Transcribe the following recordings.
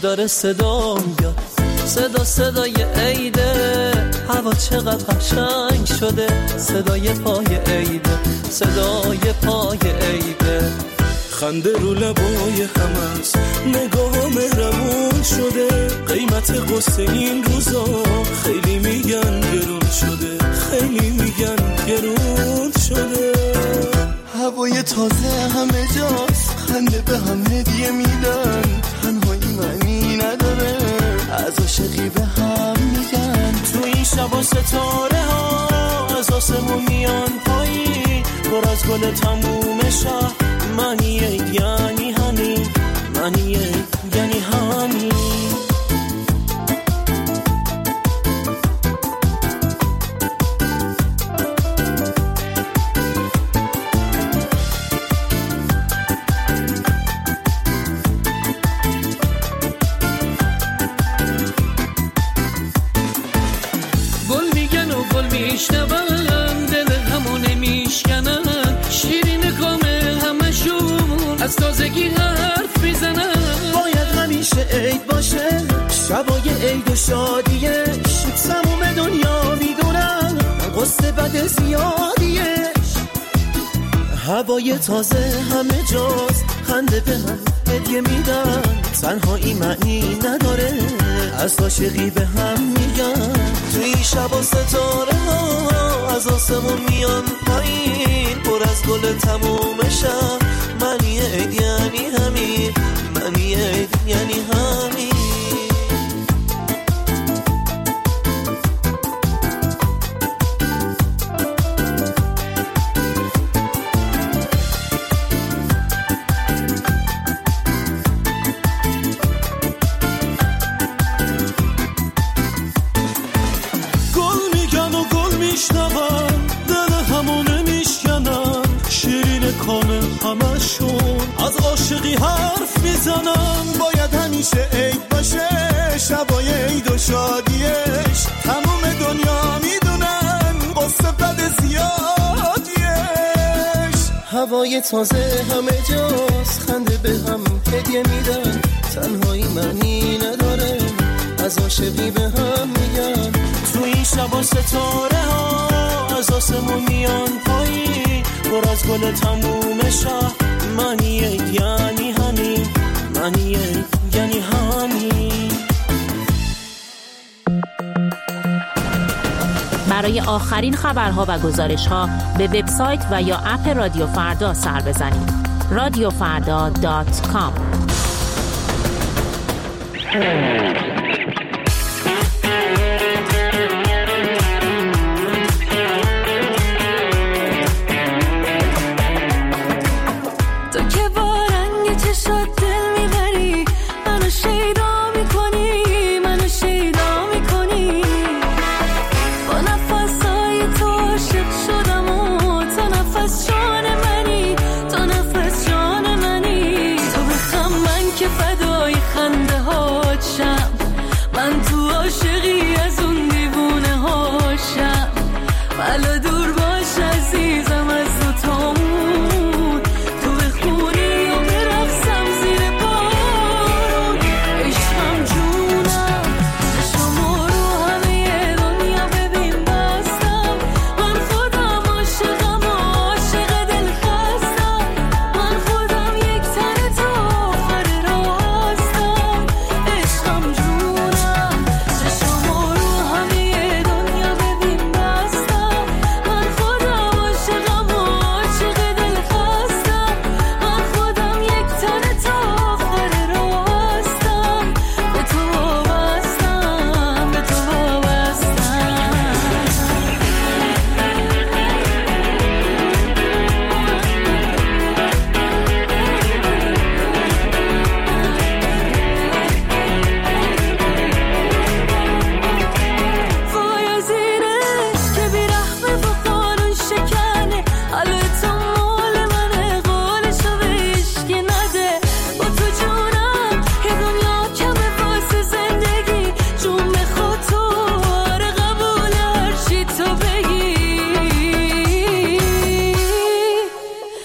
داره صدا میاد، صدا صدای عیده، هوا چقدر قشنگ شده، صدای پای عیده، صدای پای عیده. خنده رو لبای هم است، نگاه مهربون شده، قیمت قصه این روزا خیلی میگن گرون شده، خیلی میگن گرون شده. هوای تازه همه جاست، خنده به هم هدیه میدن، تنهایی معنی نداره، از عاشقی به هم میگن. تو این شب و ستاره ها از آسمون میان پایین، پر از گل تموم شهر، معنیه یعنی همین، معنیه یعنی همین. میشنون دل همونه میشکنن، شیرین کامه همشون از تازگی حرف میزنن. باید همیشه عید باشه، شبای عید و شادیش، تموم دنیا میدونن قصه بد زیادیش. هوای تازه همه جاست، خنده به هم هدیه میدن، تنهایی معنی نداره، از عاشقی به هم میگن. تو این شب و ستاره ها از آسمون میان پایین، پر از گل تموم شب، معنی عید یعنی همین، معنی عید یعنی همین. از عاشقی حرف میزنم، باید همیشه عید باشه، شبای عید و شادیش، تموم دنیا میدونن قصه بد زیادیش. هوای تازه همه جاست، خنده به هم هدیه میدن، تنهایی معنی نداره، از عاشقی به هم میگن. تو این شب و ستاره ها از آسمون میان پایین، پر از گل تموم شهر، معنی یعنی همین، معنی یعنی همین. برای آخرین خبرها و گزارش‌ها به وبسایت و یا اپ رادیو فردا سر بزنید. radiofarda.com.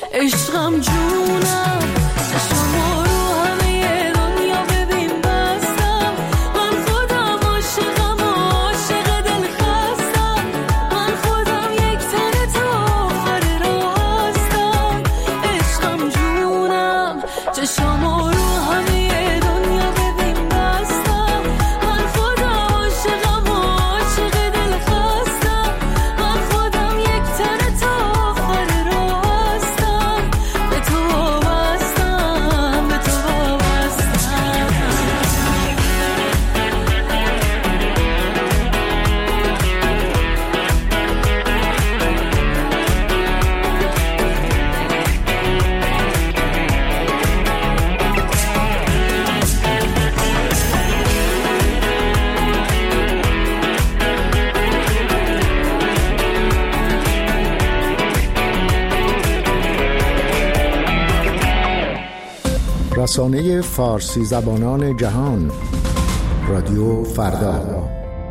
عشقم جونم، چشم رو همه دنیا ببین بستم. چشامو رو همه دنیا ببین بستم، من خودم عاشقم و عاشق دل خستم، من خودم یک تنه تا آخر راه هستم، به تو وابستم، به تو وابستم. رسانه فارسی زبانان جهان، رادیو فردا.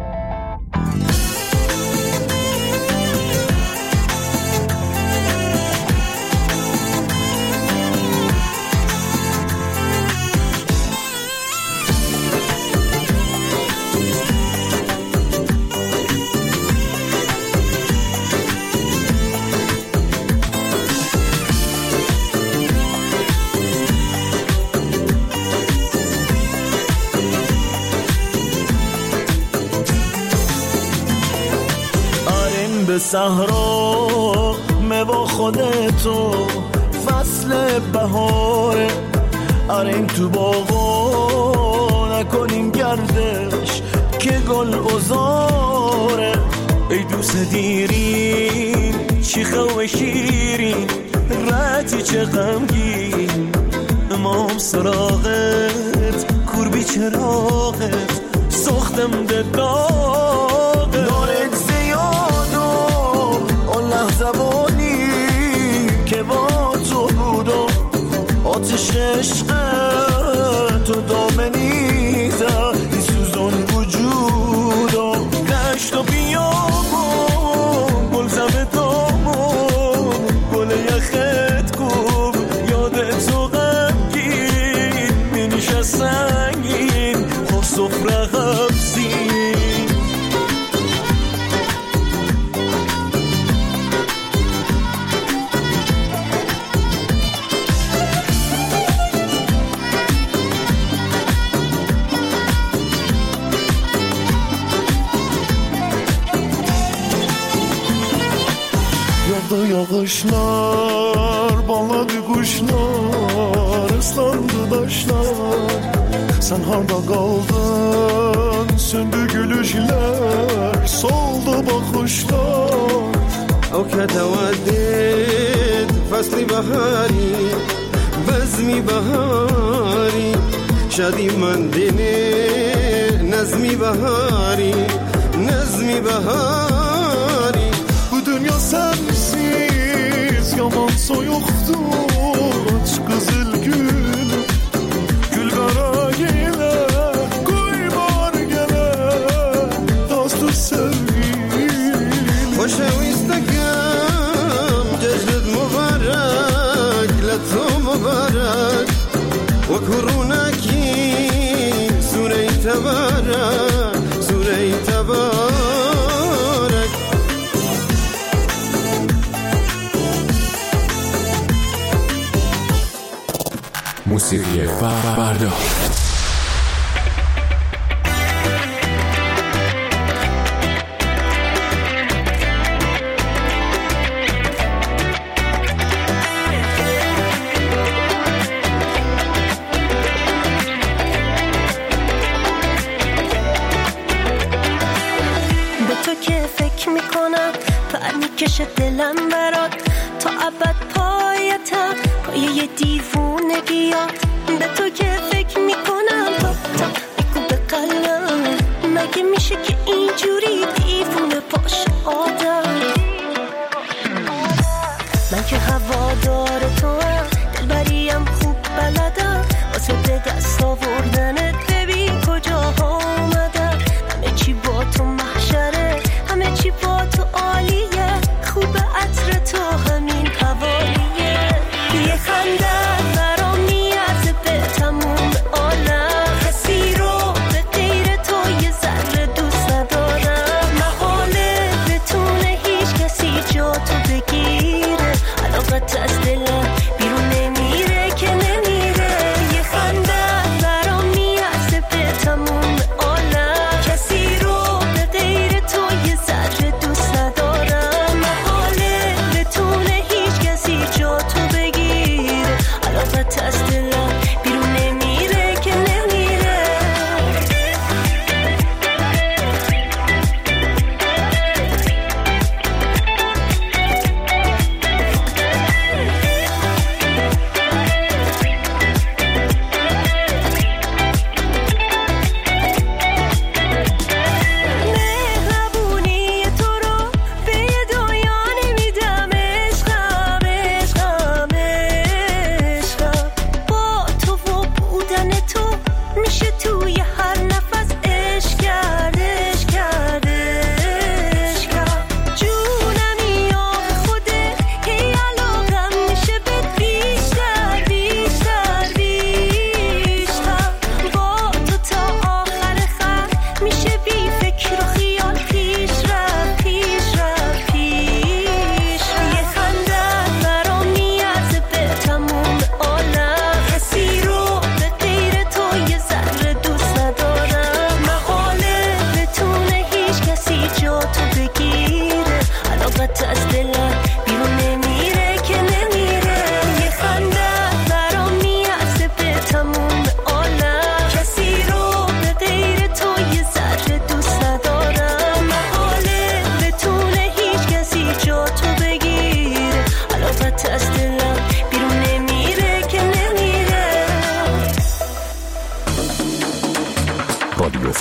به صحرا با خودتو فصل بهاره، آریم تو باغا نکنیم گردش که گل ازاره. ای دوست دیرین شیخه و شیرین رتی چه غمگین، امام سراغت کوربی چراغت سختم ده داغت، دارت زیاد و اون لحظبانی که با تو بودم، آتش عشق تو دامنیزه ای سوزون وجودم، دشت و بیابم گلزم دامم گل یخت کوب یادت تو غمگین منیش سنگین خب صفره غمزین. Yağışlar, bağladı kuşlar, ıslandı taşlar. Sen harda kaldın, söndü gülüşler, soldu bakışlar. او كتودد فصل بهاری بزمی بهاری شدی من دینه نظمی بهاری نظمی بهاری. Bu dünya sensiz yaman soyuktur, aç kızıl gül gül kara gele koy bar gele dostur sevgilim. خوشویستگم جشنت مبارک لطو مبارک و کرونکی سوره تبارک سوره تبارک. موسیقی فردا. به تو که فکر میکنم پر میکشه دلم برات تا ابد پایتم پایه دیوونگیات. به تو که فکر میکنم تا میگو به قلبم مگه میشه که اینجوری دیوونه باشه آدم. من که هوادار تو هم دلبریم خوب بلدم واسه به دست آوردنت ببین کجاها اومدم. همه چی با تو محشره همه چی با تو عالیه خوب عطر تو همین حوالیه. یه خنده برام میارزه به تموم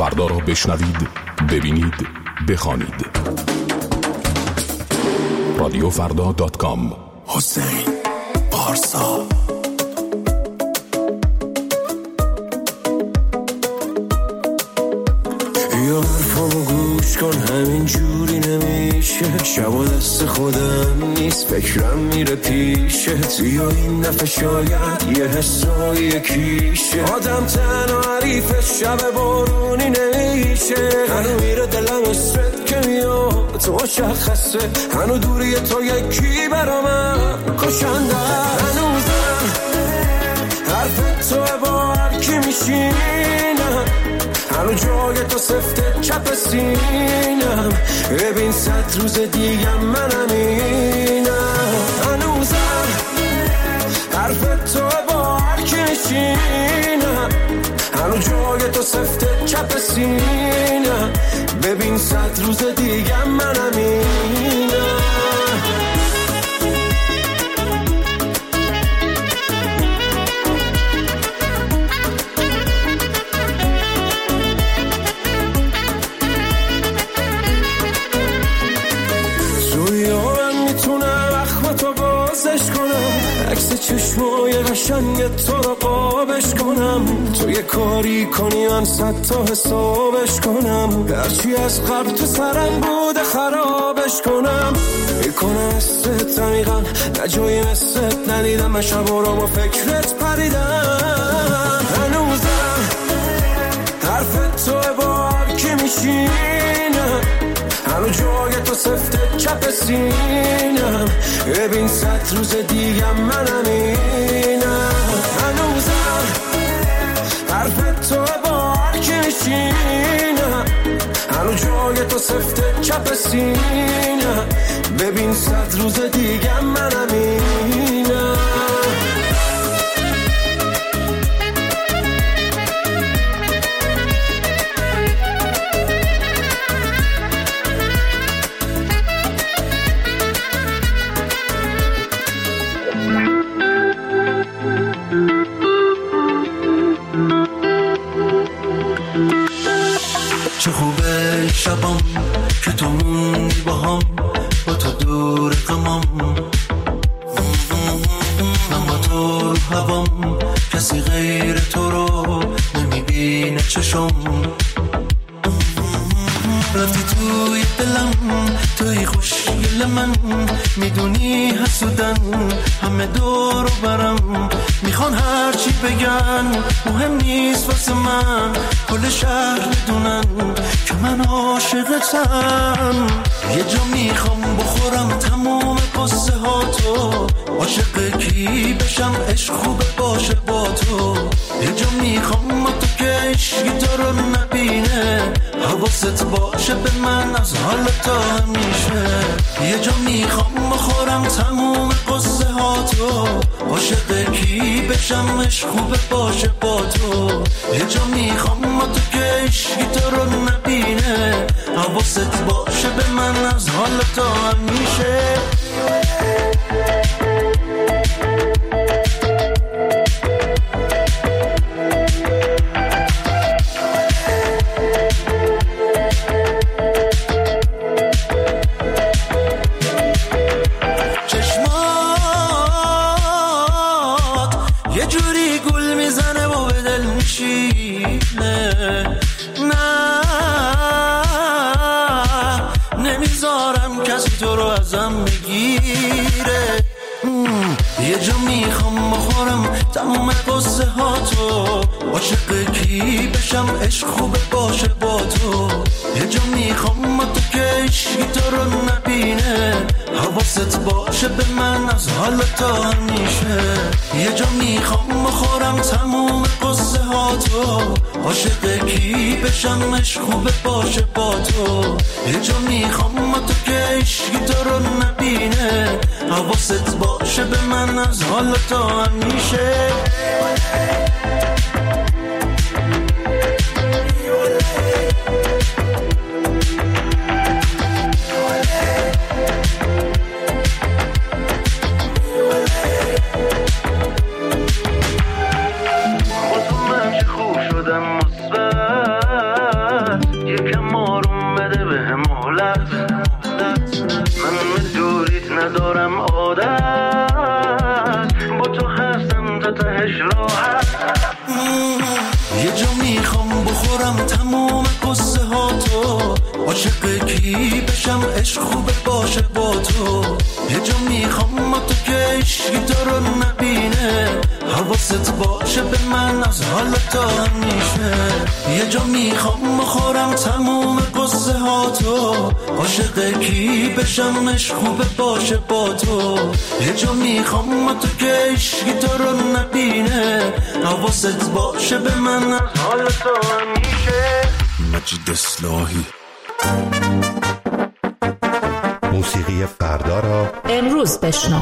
فردا را بشنوید، ببینید، بخوانید. رادیوفردا.com. حسین پارسا. یا حرفامو گوش کن، همین جوری نمیشه. شب و دست خودم نیست، فکرم میره پیشت. یا این دفعه شاید یه حسای یکیشه. آدم تنها حریفش شب بارونی نمیشه. هنو میره دلم اسرت که میاد تو مشخصه. هنو دوری تو یکی برا من کشنده. هنوزم حرف تو با هر کی میشینم. هنو جای تو سفته چپ سینم. ببین 100 روز دیگه منم اینم. هنوزم حرف تو با هر کی میشینم. هنو جای تو سفته چپ سینم. ببین 100 روز دیگه منم اینم. چشمای قشنگ تو رو قابش کنم. تو یه کاری کنی من 100 تا حسابش کنم. هرچی از قبل تو سرم بوده خرابش کنم. میکنه حست عمیقا نجای مثلت ندیدم. من شبا رو با فکرت پریدم. هنوزم حرف تو با هر کی میشینم. هنو جای تو سفته چپ سینم. ببین 100 روز دیگه منم اینم. هنوزم حرف تو با هر کی میشینم. هنو جای تو سفته چپ سینم. ببین 100 روز دیگه منم اینم. چه خوبه شبام که تو موندی با هم. با تو دور غمام، من با تو رو هوام. کسی غیر تو رو نمیبینه چشم. رفتی توی دلم، توی خوشگل من. میدونی حسودن همه دور و برم. میخوان هرچی بگن مهم نیست واسه من. کل شهر بدونن که من عاشقتم. یه جا میخوام بخورم تمام قصه ها تو. عاشق کی بشم عشق خوبه باشه با تو. یه جا میخوام با تو که عشقی تو رو نبینه. حواست باشه به من از حال تا همیشه. یه جا میخوام بخورم تموم قصه ها تو. عاشق کی بشم عشق خوبه باشه با تو. یه جا میخوام با تو که عشقی تو رو نبینه. حواست باشه به من از حال تا همیشه. تو رو ازم بگیره. یه جا میخوام بخورم تمام قصه ها تو. عاشق کی بشم عشق خوبه باشه با تو. یه جا میخوام با تو که عشقی تو رو نبینه. حواست باشه به من از حال تا همیشه. یه جا میخوام بخورم تمام قصه ها تو. عاشق کی بشم عشق خوبه باشه با تو. یه جا میخوام با تو که عشقی تو رو نبینه. حواست باشه به من از حال تا همیشه. تهش راحت. یه جا میخوام بخورم تمام قصه ها تو، عاشق کی بشم عشق خوبه باشه با تو. یه جا میخوام ما تو که عشقی تو رو نبینه، حواست باشه به من از حال تا همیشه. یه جا میخوام بخورم تمام قصه ها تو، عاشق کی بشم عشق خوبه باشه با تو. یه جا میخوام ما تو که عشقی تو رو نبینه، حواست باشه به من از حال تا همیشه. مجید اصلاحی. موسیقی فردا را امروز بشنو.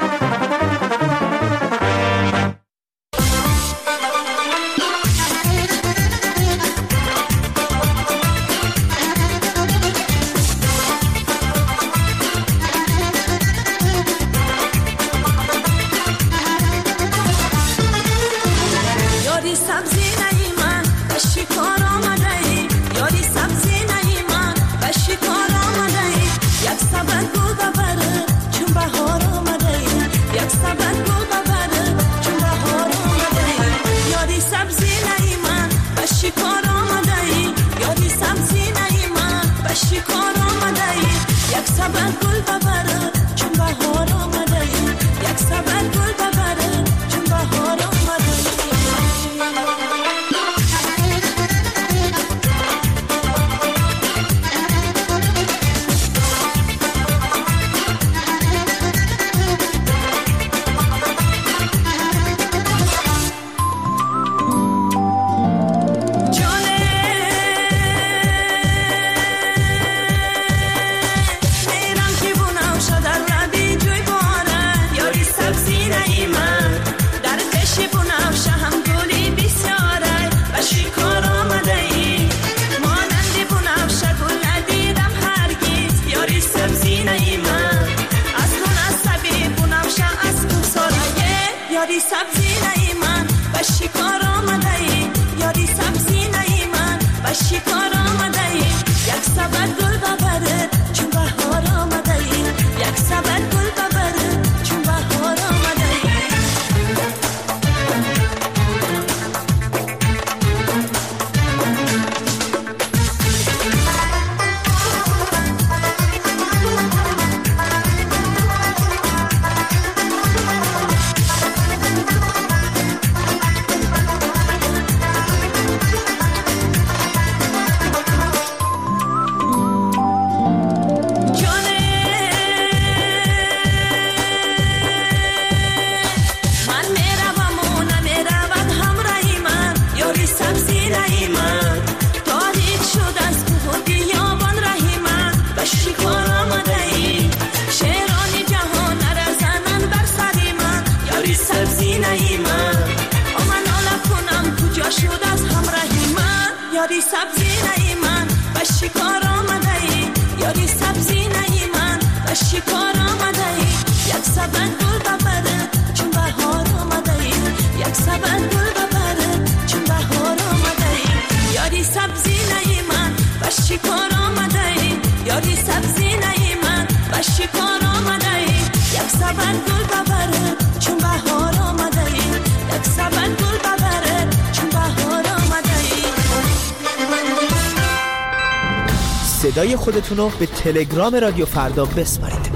صدای خودتونو به تلگرام رادیو فردا بسپارید.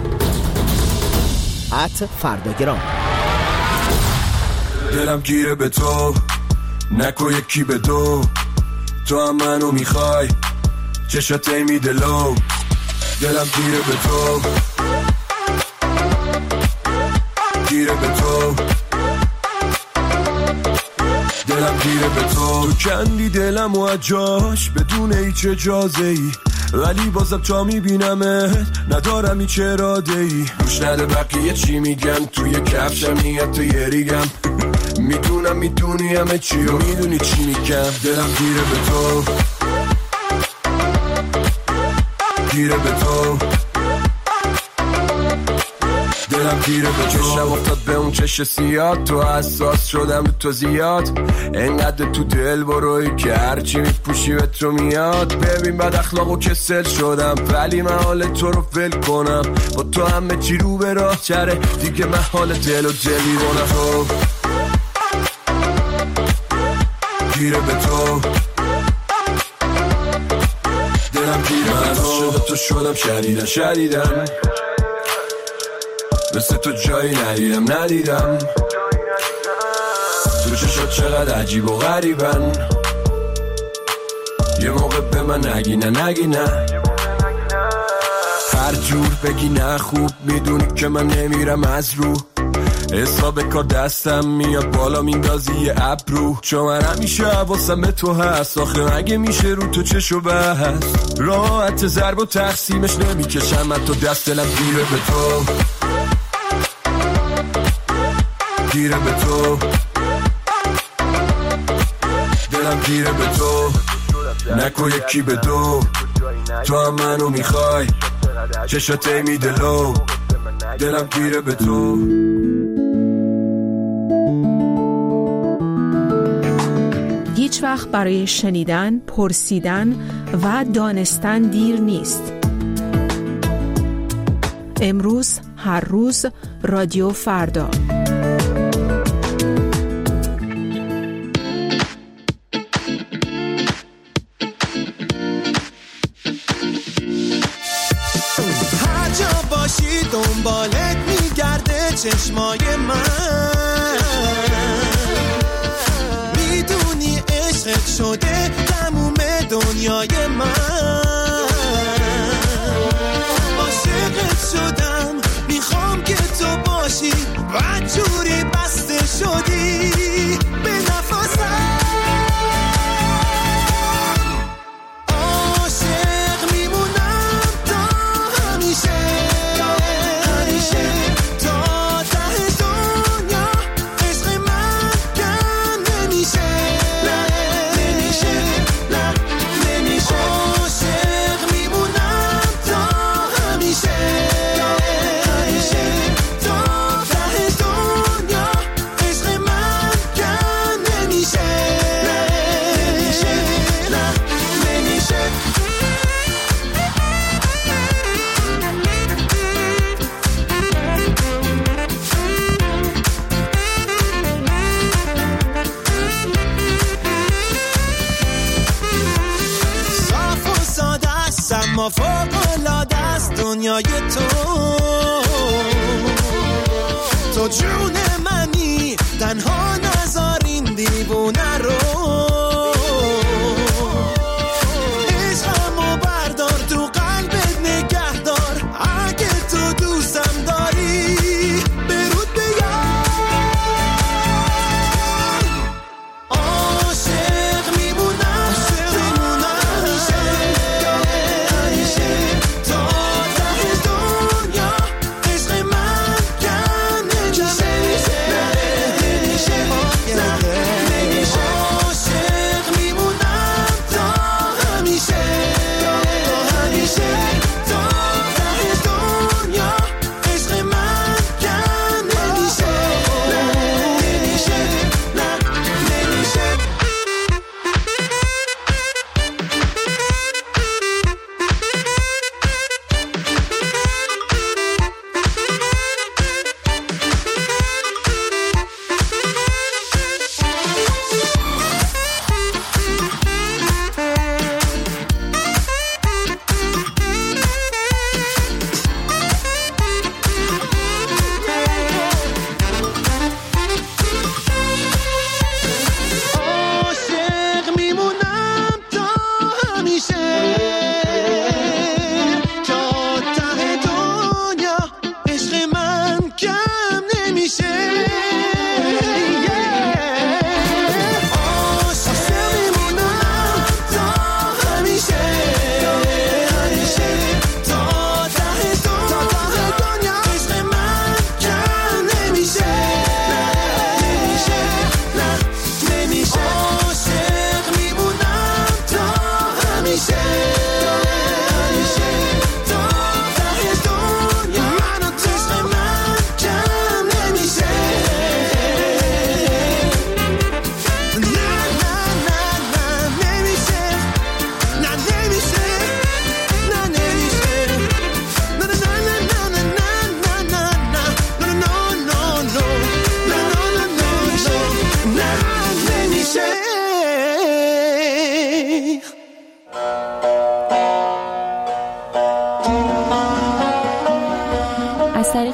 @فرداگرام. دلم گیره به تو، نکو یکی به دو، تو هم منو میخوای، چشات میده لو. دلم گیره به تو، گیره به تو، دلم گیره به تو. تو کندی دلم و اجاش بدون هیچ اجازه ای، ولی بازم تا میبینمت ندارم هیچ اراده ای. روش نده بقیه چی میگن، توی کفشم نیت تو یه ریگم. میدونم میدونی همه چی و میدونی چی میگم. دلم گیره به تو، گیره به تو، دلم گیره به تو. چشم افتاد به اون چش سیاد، تو حساس شدم تو زیاد. انقدر تو دل بروی که هرچی میپوشی به تو میاد. ببین بد اخلاق و کسل شدم، ولی من حال تو رو فل کنم. با تو همه چی رو به راه چره، دیگه من حال دل و دلی بونم. تو گیره به تو، دلم گیره به تو. عاشق تو شدم شدیدن مثل تو جایی ندیدم تو چشات چقدر عجیب و غریبن، یه موقع به من نگی نه هر جور بگی نه خوب میدونی که من نمیرم از رو، حساب کار دستم میاد بالا میندازی یه ابرو، چون من همیشه حواسم به تو هست، آخه مگه میشه رو تو چشو بست، راحت ضرب و تقسیمش نمیکشم من تو دست، دلم گیره به تو، گیره به تو، دلم گیره به تو، نکو یکی به دو، تو هم منو میخوای چشات میده لو، دلم گیره به تو. هیچ وقت برای شنیدن، پرسیدن و دانستن دیر نیست. امروز، هر روز، رادیو فردا. هر جا باشی دنبالت میگرده چشمای من، میدونی عشقت شده تموم دنیای من، عاشقت شدم میخوام که تو باشی، بدجوری بسته شدی به نفسم، عاشق میمونم تا همیشه تا ته دنیا، عشق من کم نمیشه عاشق میمونم تا همیشه تا ته دنیا، عشق من کم نمیشه صاف و ساده است اما فوق‌العاده است دنیای تو جون منی، تنها نذار این دیوونه رو، عشقمو بردار تو قلبت نگه دار، اگه تو دوستم داری برود بیار، عاشق میمونم همیشه تا ته دنیا، عشق من کم نمیشه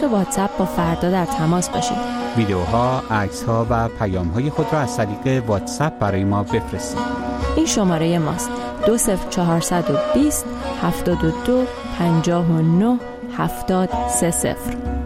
واتساپ با فردا در تماس باشید. ویدیوها، عکس‌ها و پیام‌های خود را از طریق واتساپ برای ما بفرستید. این شماره ماست: 20420 72 59 730.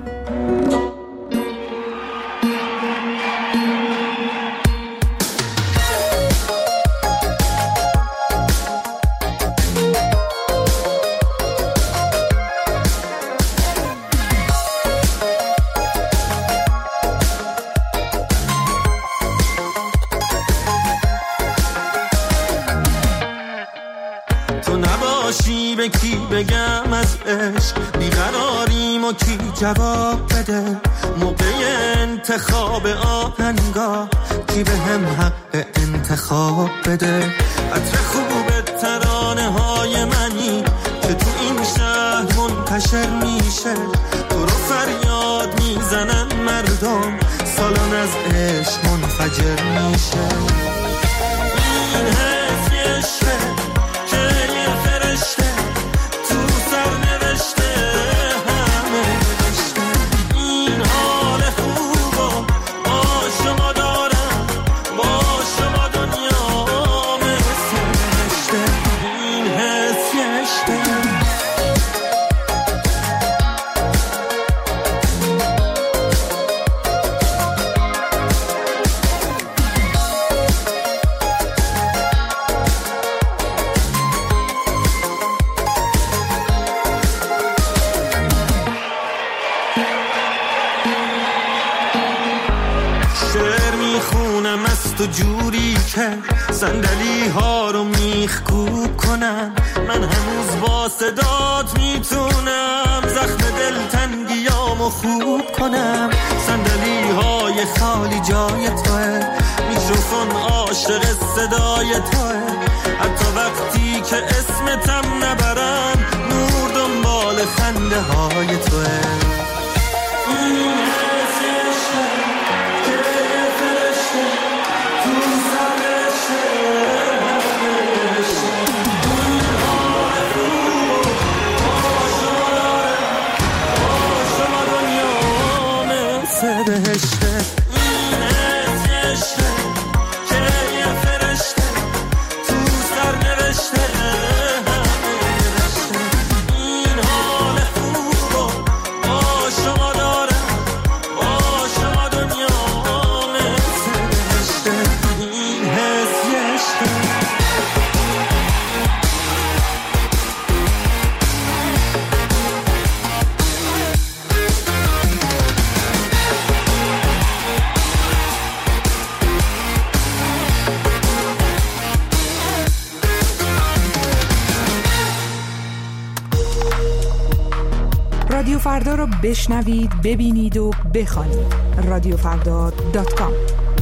به کی بگم از عشق بیقراریم و کی جواب بده، موقع انتخاب آهنگا کی به هم حق انتخاب بده. عطر خوب ترانه های منی که تو این شهر منتشر میشه، تو رو فریاد میزنن مردم، سالن از عشق منفجر میشه. این حس عشقه تو جوری که صندلی ها رو میخکوب کنم، من هنوز با صدات میتونم زخم دلتنگیامو خوب کنم. صندلی های خالی جای توه، میکروفون عاشق صدای توه، حتی وقتی که اسمتم نبرم نور دنبال خنده های توه. رادیو فردا رو بشنوید، ببینید و بخوانید. رادیوفردا.com.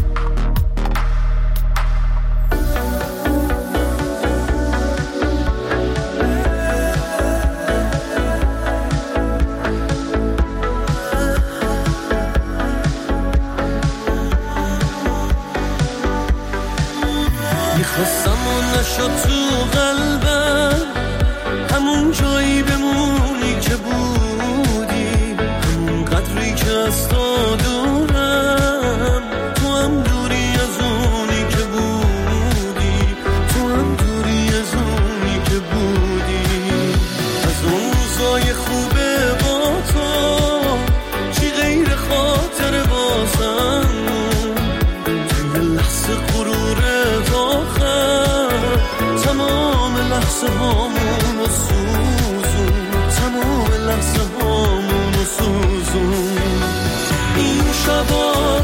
میخواستم اون نشد تو قلبم، همون جایی بمونی که بودی، همون قدری که از تو دورم، تو هم دوری از اونی که بودی، تو هم دوری از اونی که بودی. از اون روزای خوبه با تو چی غیر خاطر بازم، توی لحظه غرورت آخر تمام لحظه هامون و سوزون، تمام لحظه هامون و سوزون. این شبا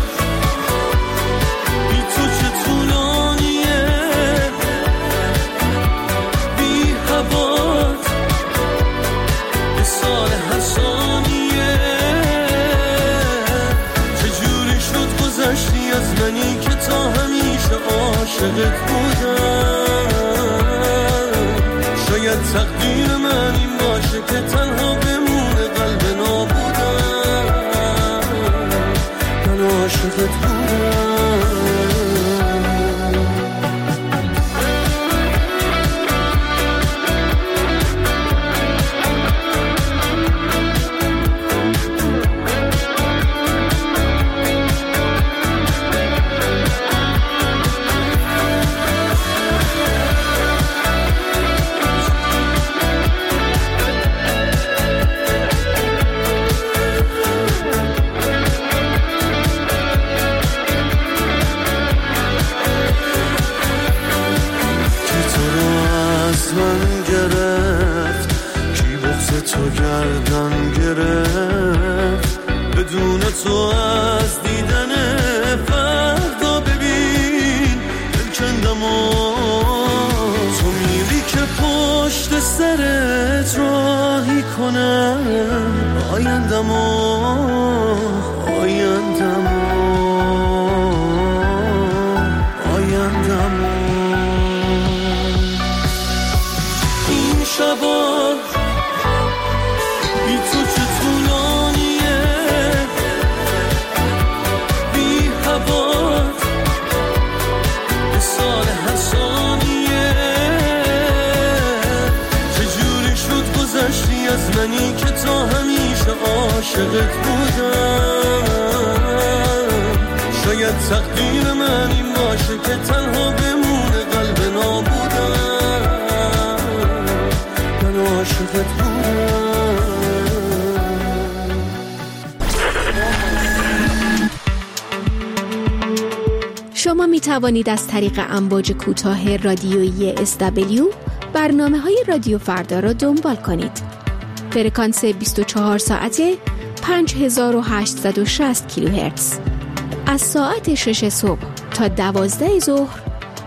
بی تو چه طولانیه، بی هوات به سال هر ثانیه. چجوری شد گذشتی از منی که تا همیشه عاشقت بودم. شاید تقدیر من این باشه که تنها بمونه قلب نابودم، من عاشقت بودم. تو گردن گرفت بدون تو از دیدن فردا ببین دلکندم و تو میری که پشت سرت راهی کنم آیندم این شبا بی تو چه طولانیه بی هوات به سال هر ثانیه چجوری شد گذشتی از منی که تا همیشه عاشقت بودم شاید تقدیر من این باشه که تنها بمونه قلب نابودم من عاشقت بودم. شما می توانید از طریق امواج کوتاه رادیویی SW برنامه‌های رادیو فردا را دنبال کنید. فرکانس 24 ساعته 5860 کیلوهرتز. از ساعت 6 صبح تا 12 ظهر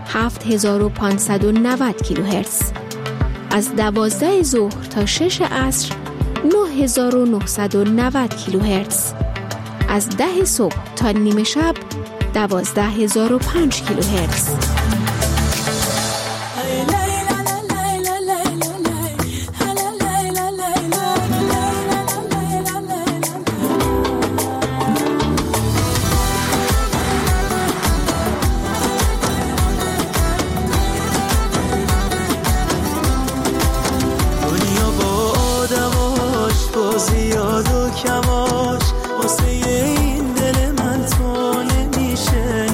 7590 کیلوهرتز. از 12 ظهر تا 6 عصر 9990 کیلوهرتز. از 10 صبح تا نیمه شب 12005 کیلوهرتز. زیاد و کماش واسه این دل من تو نمیشه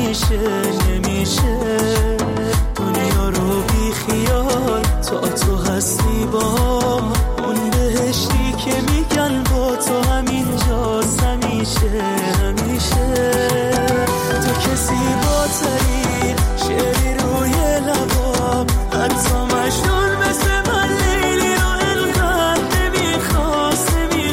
دنیا رو بی خیال تو هستی با اون بهشتی که میگن با تو همینجاست همیشه تو کسی با ترین شعری روی لبام حتی مجنون مثل من لیلی رو انقدر نمیخواست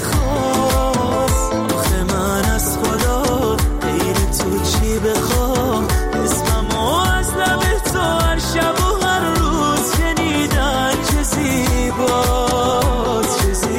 آخه من از خدا غیر تو چی بخوام اسممو از لب تو هر شب و هر روز شنیدن چه زیباست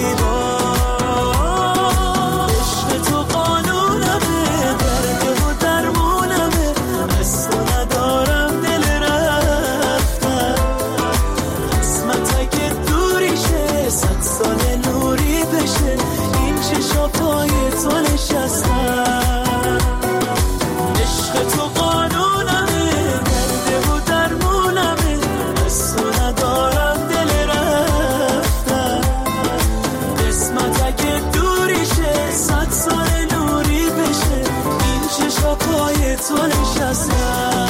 عشق تو قانونمه درد و درمونمه از تو ندارم دل رفتن قسمت اگه دوری شه 100 سال نوری بشه این چشا پای تو نشستن عشق تو قانونمه درد و درمونمه از تو ندارم دل رفتن قسمت اگه دوری شه 100 سال نوری بشه این چشا پای تو نشستن.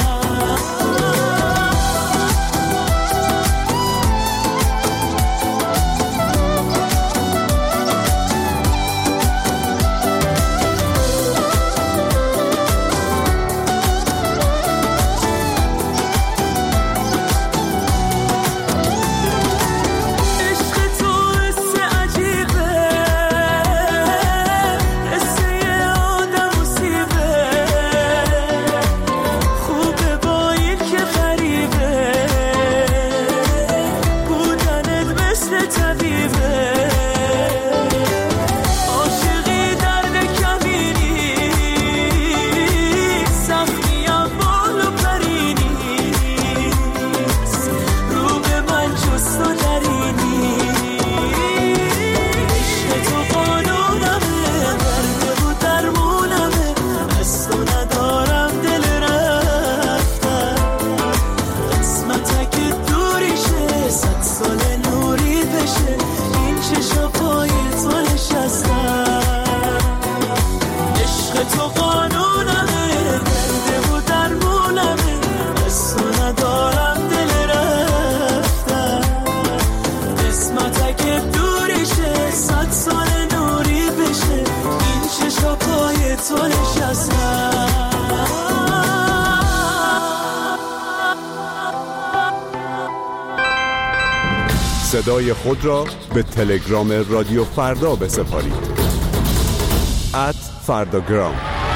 صدای خود را به تلگرام رادیو فردا بسپارید. @فرداگرام.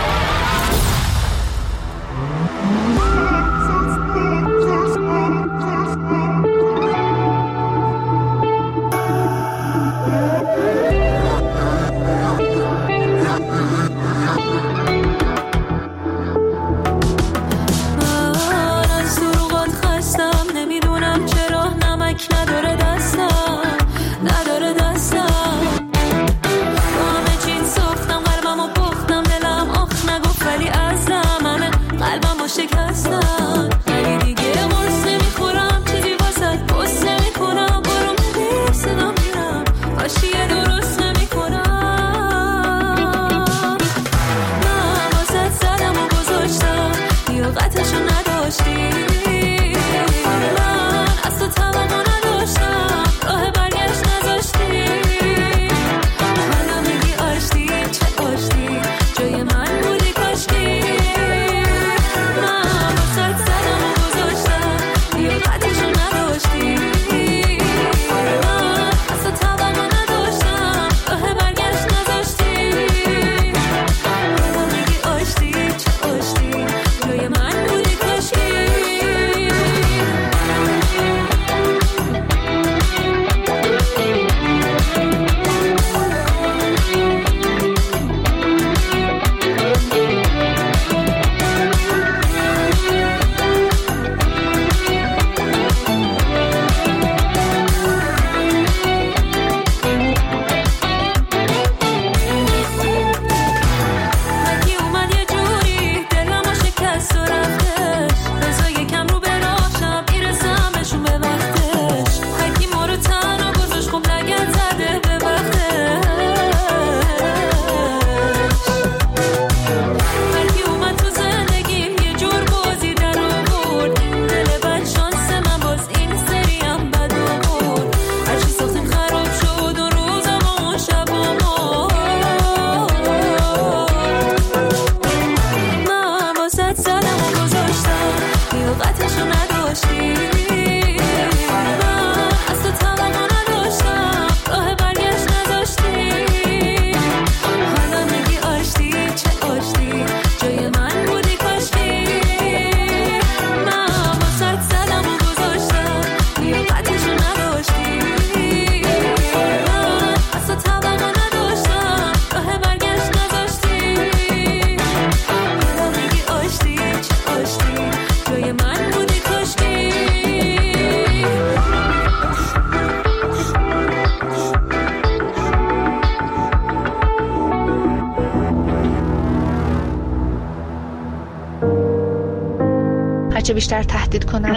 هرچه بیشتر تهدید کنن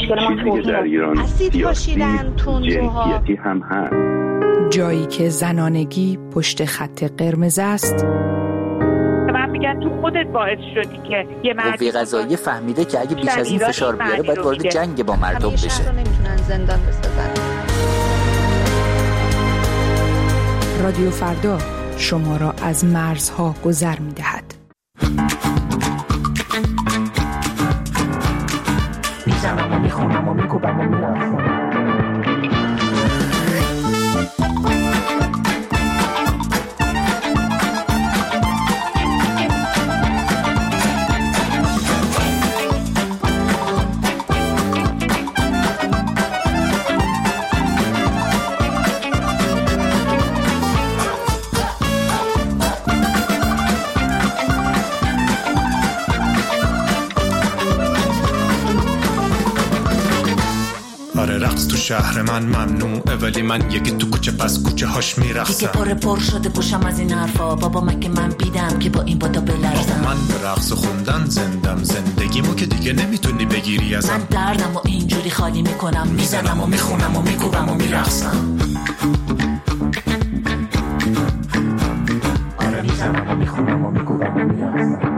اسید پاشیدن تندروها هم هست. جایی که زنانگی پشت خط قرمز است. من میگن تو خودت باعث شدی که یه مردی قوه قضاییه فهمیده که اگه بیش از این فشار بیاره باید وارد جنگ با مردم بشه. همیشه نمیتونن زندان بسازن. رادیو فردا شما را از مرزها گذر می‌دهد. میزنم و میخونم و میکوبم و میرم. رقص تو شهر من ممنوعه ولی من یکی تو کوچه پس کوچه هاش میرقصم. دیگه پر شده پوشم از این حرفا. بابا مگه من بیدم که با این بادا بلرزم. من به رقص خوندن زندم. زندگیمو که دیگه نمیتونی بگیری ازم. من دردم و اینجوری خالی میکنم. میزنم و میخونم و میکوبم و میرقصم. آره میزنم و میخونم و میکوبم و میرقصم.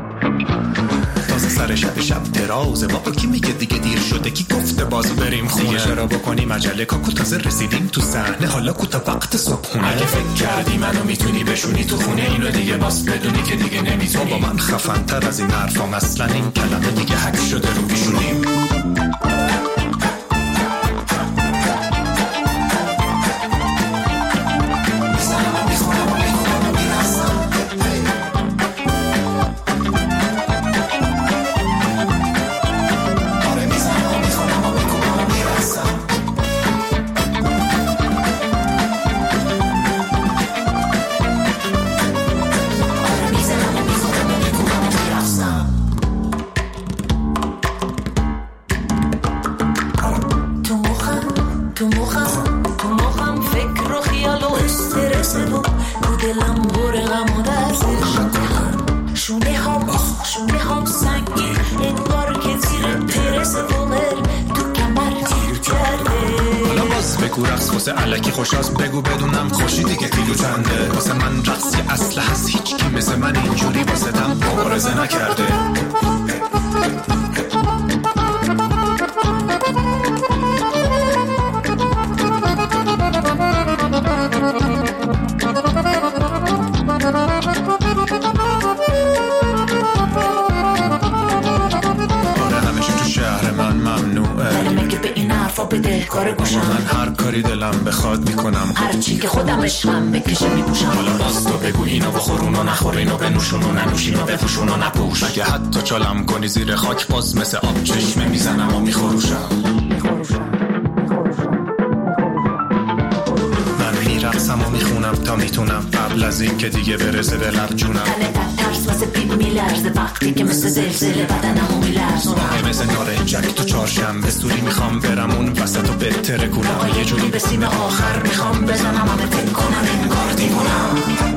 سر شب درازه بابا کی میگه دیگه دیر شده کی گفته باز بریم خونه دیگه چرا بکنیم عجله کاکو تازه رسیدیم تو صحنه حالا کوتا وقت صبحونه اگه فکر کردی منو میتونی بشونی تو خونه اینو دیگه باز بدونی که دیگه نمیتونی بابا من خفن تر از این حرفام اصلا این کلمه دیگه حک شده رو پیشونیم بگو رقص واسه الکی خوشاست بگو بدونم خوشی دیگه کیلو چنده واسه من رقص یه اصل هست هیچ کی مثل من اینجوری واسه تم مبارزه نکرده من هر کاری دلم بخواد میکنم هر چی که خودم عشقم بکشه میپوشم حالا باز تو بگو اینو بخورون و نخور اینو بنوشون و ننوشین و بپوشون و نپوش اگه حتی چالم کنی زیر خاک باز مثل آب چشمه میزنم و میخوروشم من میرقصم و میخونم تا میتونم قبل از این که دیگه برسه به لب جونم ترس واسه پیپ میلرزه وقتی که مثل زلزله بدنمو میلرزونم باقی مثل نارنجک تو چهارشنبه سوری میخوام برم اون وسط و بهتره کنم یه جوری به سیم آخر میخوام بزنم همه فکر کنم انگار دیوونم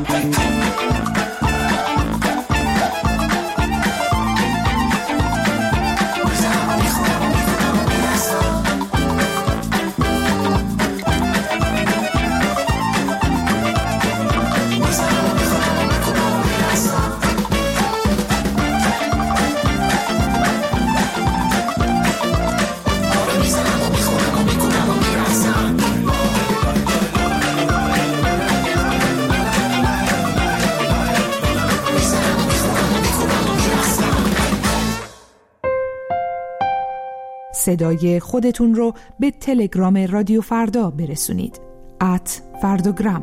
صدای خودتون رو به تلگرام رادیو فردا برسونید. @فرداگرام.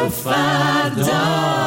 فردا.